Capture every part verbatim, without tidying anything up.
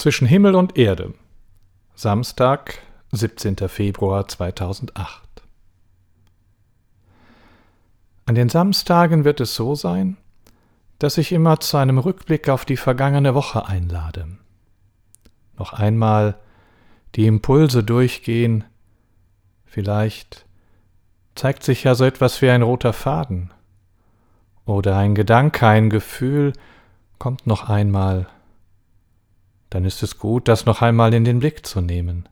Zwischen Himmel und Erde. Samstag, siebzehnter Februar zweitausendacht. An den Samstagen wird es so sein, dass ich immer zu einem Rückblick auf die vergangene Woche einlade. Noch einmal die Impulse durchgehen. Vielleicht zeigt sich ja so etwas wie ein roter Faden. Oder ein Gedanke, ein Gefühl kommt noch einmal. Dann ist es gut, das noch einmal in den Blick zu nehmen.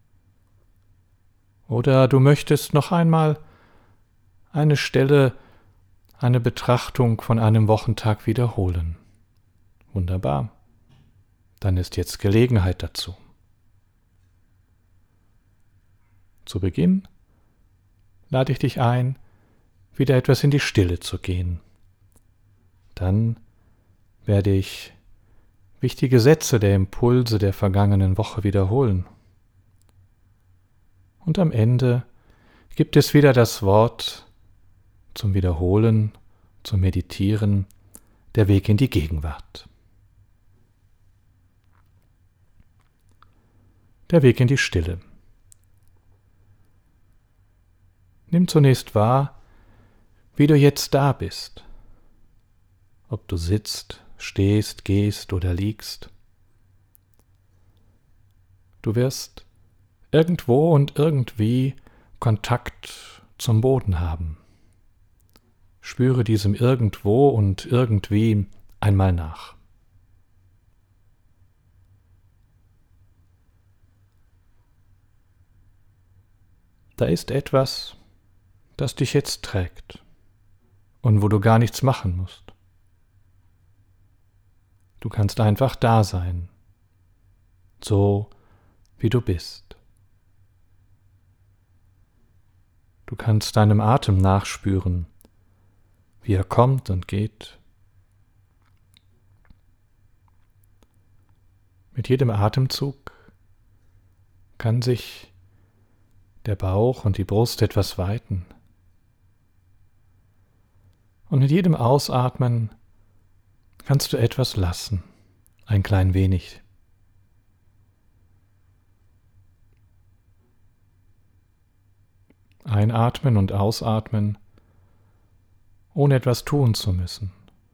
Oder du möchtest noch einmal eine Stelle, eine Betrachtung von einem Wochentag wiederholen. Wunderbar. Dann ist jetzt Gelegenheit dazu. Zu Beginn lade ich dich ein, wieder etwas in die Stille zu gehen. Dann werde ich wichtige Sätze der Impulse der vergangenen Woche wiederholen. Und am Ende gibt es wieder das Wort zum Wiederholen, zum Meditieren, der Weg in die Gegenwart. Der Weg in die Stille. Nimm zunächst wahr, wie du jetzt da bist. Ob du sitzt, stehst, gehst oder liegst. Du wirst irgendwo und irgendwie Kontakt zum Boden haben. Spüre diesem Irgendwo und Irgendwie einmal nach. Da ist etwas, das dich jetzt trägt und wo du gar nichts machen musst. Du kannst einfach da sein, so wie du bist. Du kannst deinem Atem nachspüren, wie er kommt und geht. Mit jedem Atemzug kann sich der Bauch und die Brust etwas weiten. Und mit jedem Ausatmen kannst du etwas lassen, ein klein wenig. Einatmen und ausatmen, ohne etwas tun zu müssen.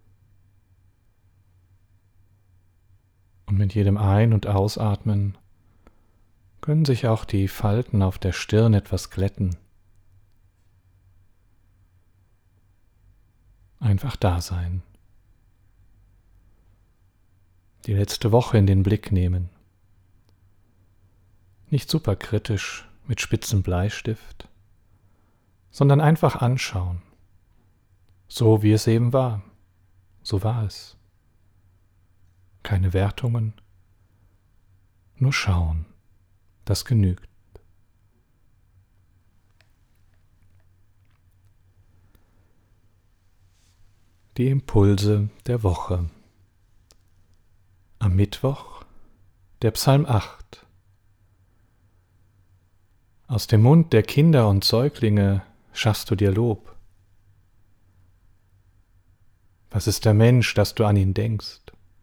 Und mit jedem Ein- und Ausatmen können sich auch die Falten auf der Stirn etwas glätten. Einfach da sein. Die letzte Woche in den Blick nehmen. Nicht superkritisch mit spitzem Bleistift, sondern einfach anschauen. So wie es eben war. So war es. Keine Wertungen, nur schauen. Das genügt. Die Impulse der Woche. Am Mittwoch der Psalm acht. Aus dem Mund der Kinder und Säuglinge schaffst du dir Lob. Was ist der Mensch, dass du an ihn denkst?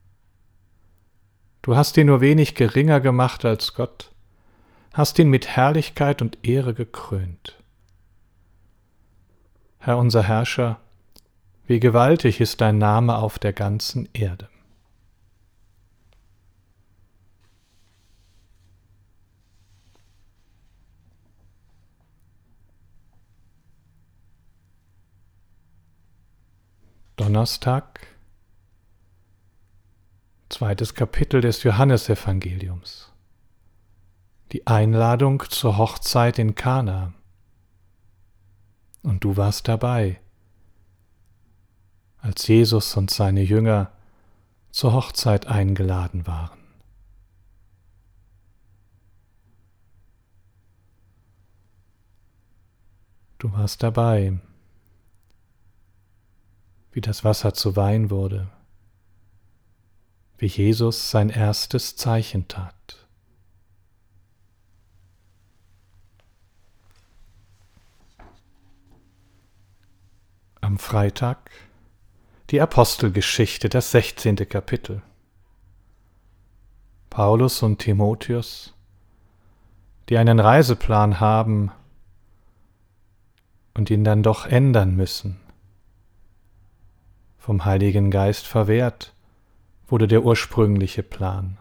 Du hast ihn nur wenig geringer gemacht als Gott, hast ihn mit Herrlichkeit und Ehre gekrönt. Herr unser Herrscher, wie gewaltig ist dein Name auf der ganzen Erde. Donnerstag, zweites Kapitel des Johannesevangeliums. Die Einladung zur Hochzeit in Kana. Und du warst dabei, als Jesus und seine Jünger zur Hochzeit eingeladen waren. Du warst dabei, wie das Wasser zu Wein wurde, wie Jesus sein erstes Zeichen tat. Am Freitag die Apostelgeschichte, das sechzehnte Kapitel. Paulus und Timotheus, die einen Reiseplan haben und ihn dann doch ändern müssen. Vom Heiligen Geist verwehrt wurde der ursprüngliche Plan.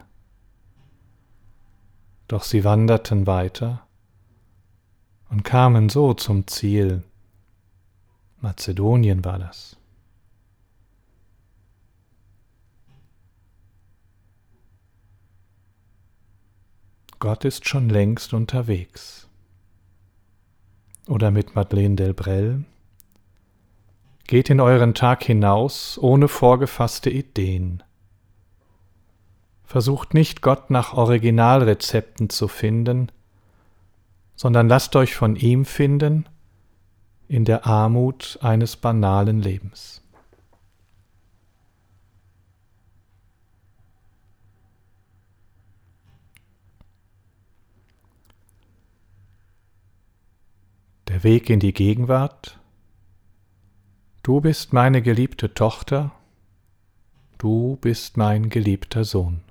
Doch sie wanderten weiter und kamen so zum Ziel. Mazedonien war das. Gott ist schon längst unterwegs. Oder mit Madeleine Delbrel: Geht in euren Tag hinaus ohne vorgefasste Ideen. Versucht nicht, Gott nach Originalrezepten zu finden, sondern lasst euch von ihm finden in der Armut eines banalen Lebens. Der Weg in die Gegenwart: Du bist meine geliebte Tochter, du bist mein geliebter Sohn.